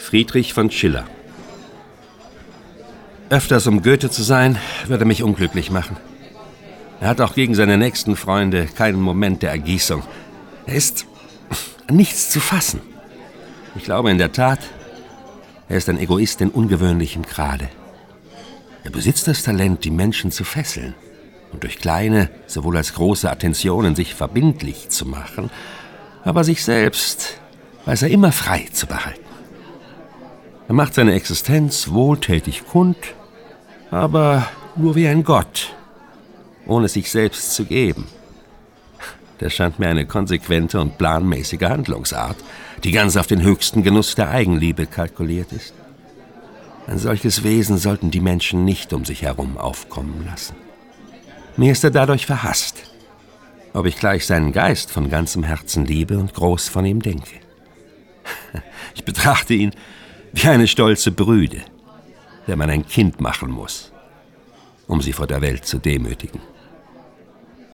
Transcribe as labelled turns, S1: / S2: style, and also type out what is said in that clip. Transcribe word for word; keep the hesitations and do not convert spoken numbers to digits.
S1: Friedrich von Schiller. Öfters um Goethe zu sein, würde mich unglücklich machen. Er hat auch gegen seine nächsten Freunde keinen Moment der Ergießung. Er ist nichts zu fassen. Ich glaube in der Tat, er ist ein Egoist in ungewöhnlichem Grade. Er besitzt das Talent, die Menschen zu fesseln und durch kleine, sowohl als große Attentionen sich verbindlich zu machen, aber sich selbst weiß er immer frei zu behalten. Er macht seine Existenz wohltätig kund, aber nur wie ein Gott, ohne sich selbst zu geben. Das scheint mir eine konsequente und planmäßige Handlungsart, die ganz auf den höchsten Genuss der Eigenliebe kalkuliert ist. Ein solches Wesen sollten die Menschen nicht um sich herum aufkommen lassen. Mir ist er dadurch verhasst, ob ich gleich seinen Geist von ganzem Herzen liebe und groß von ihm denke. Ich betrachte ihn wie eine stolze Brüde, der man ein Kind machen muss, um sie vor der Welt zu demütigen.